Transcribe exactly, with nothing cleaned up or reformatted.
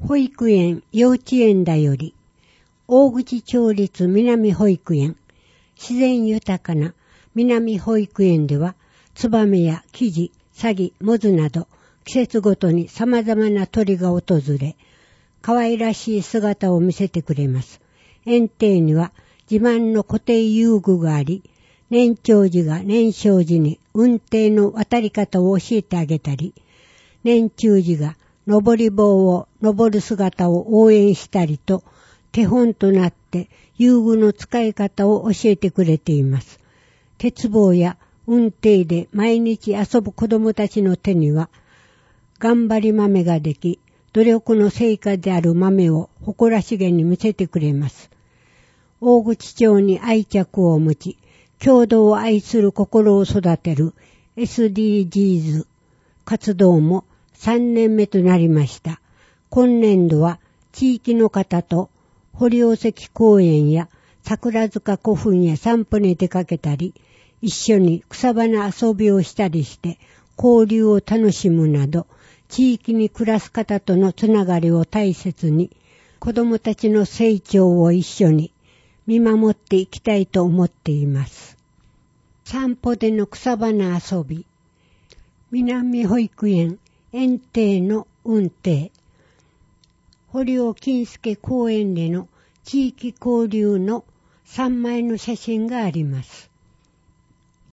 保育園、幼稚園だより、大口町立南保育園、自然豊かな南保育園では、ツバメやキジ、サギ、モズなど、季節ごとに様々な鳥が訪れ、可愛らしい姿を見せてくれます。園庭には自慢の固定遊具があり、年長児が年少児に運転の渡り方を教えてあげたり、年中児が登り棒を登る姿を応援したりと、手本となって遊具の使い方を教えてくれています。鉄棒や運転で毎日遊ぶ子供たちの手には、頑張り豆ができ、努力の成果である豆を誇らしげに見せてくれます。大口町に愛着を持ち、郷土を愛する心を育てる エスディージーズ 活動もさんねんめとなりました。今年度は地域の方と堀尾関公園や桜塚古墳へ散歩に出かけたり、一緒に草花遊びをしたりして交流を楽しむなど、地域に暮らす方とのつながりを大切に、子どもたちの成長を一緒に見守っていきたいと思っています。散歩での草花遊び、南保育園園庭の運転、堀尾金介公園での地域交流のさんまいの写真があります。